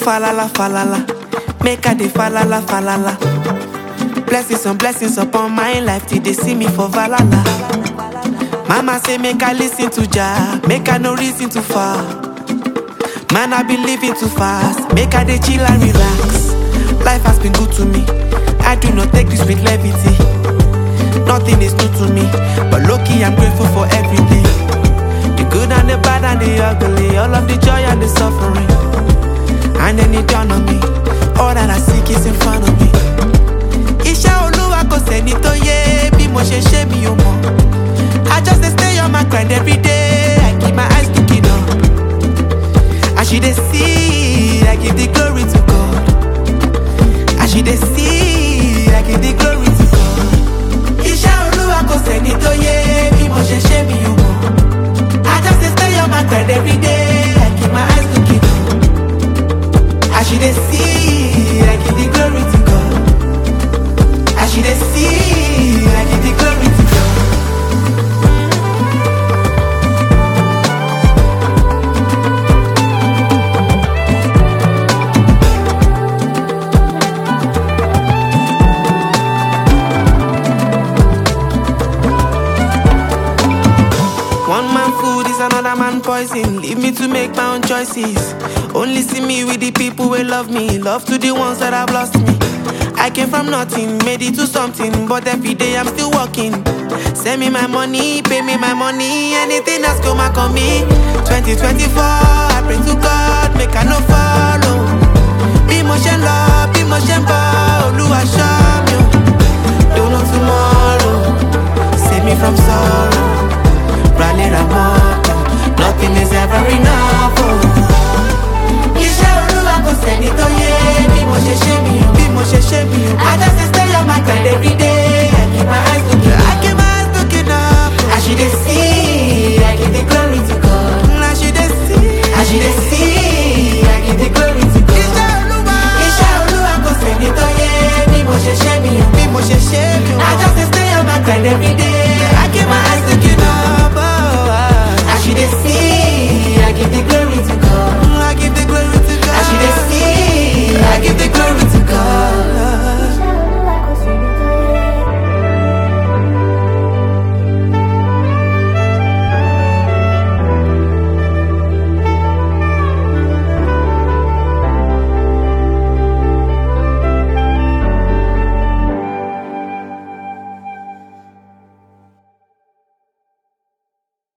falala, falala. Make her dey falala, falala. Blessings on blessings upon my life till they see me for valala. Mama say make I listen to Jah, make I no reason too far. Man, I be living too fast, make I dey chill and relax. Life has been good to me, I do not take this with levity. Nothing is new to me, but low-key I'm grateful for everything. The good and the bad and the ugly, all of the joy and the suffering. And then it dawned on me, all that I seek is in front of me. Iṣẹ́ Olúwa kò sẹ́ni tó yé bí mo ṣe ṣe mi ò mọ̀. I just dey stay on my grind every day, I keep my eyes looking up. As she dey see, I give the glory to God. As she dey see, I give the glory to God. Iṣẹ́ Olúwa kò sẹ́ni tó yé bí mo ṣe ṣe mi ò mọ̀. I just dey stay on my grind every day, I keep my eyes looking up. As she dey see, I give the glory to God. As she dey see, I give the glory to God. One man food is another man poison. Leave me to make my own choices. Only see me with the people who love me. Love to the ones that have lost me. I came from nothing, made it to something. But every day I'm still working. Send me my money, pay me my money. Anything that's come back on me. 2024, I pray to God, make I no follow. Be motion love, be motion ball. Oluwa show me. Don't know tomorrow. Save me from sorrow. Rally Ramoto, nothing is ever enough. Iṣẹ́ Olúwa kò sẹ́ni tó yé bí mo ṣe ṣe mi o, bí mo ṣe ṣe mi o. I just dey stay on my grind every day, I keep my eyes looking up. I keep my eyes looking up. As she dey see, I give the glory to God. As she dey see, as she dey see, I give the glory to God. Iṣẹ́ Olúwa kò sẹ́ni tó yé bí mo ṣe ṣe mi o, bí mo ṣe ṣe mi o. I just dey stay on my grind every day.